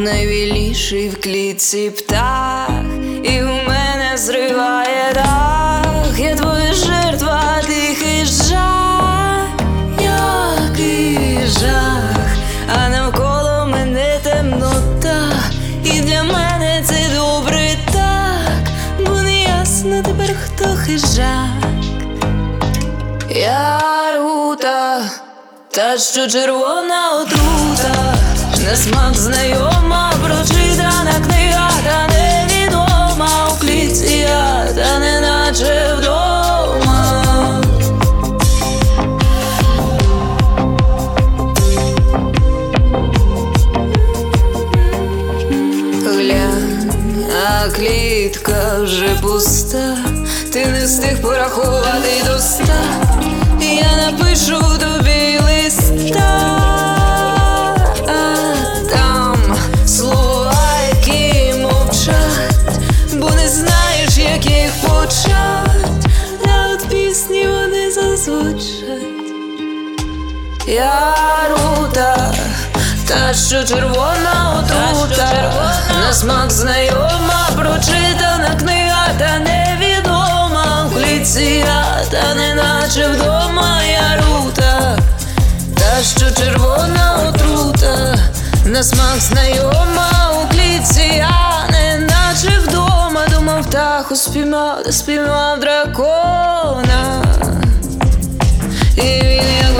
найвільніший в клітці птах, і у мене зриває дах. Я твоя жертва, тихий жах, який жах, а навколо мене темнота, і для мене це добре так, бо не ясно тепер, хто хижак. Я рута, та що червона отрута, на смак знайома, прочитана книга, та невідома у клітці я, та неначе вдома. Глянь, а клітка вже пуста, ти не встиг порахувати до 100. Я напишу тобі листа, а там слова, які мовчать, бо не знаєш, як їх почать, а от пісні вони зазвучать. Я рута, та що червона отрута, на смак знайома, прочитана книга, та невідома в клітці я, та неначе вдома. Я рута, та що червона отрута, на смак знайома у клітці я, неначе вдома. Думав, птаху спіймав, та спіймав дракона, і він як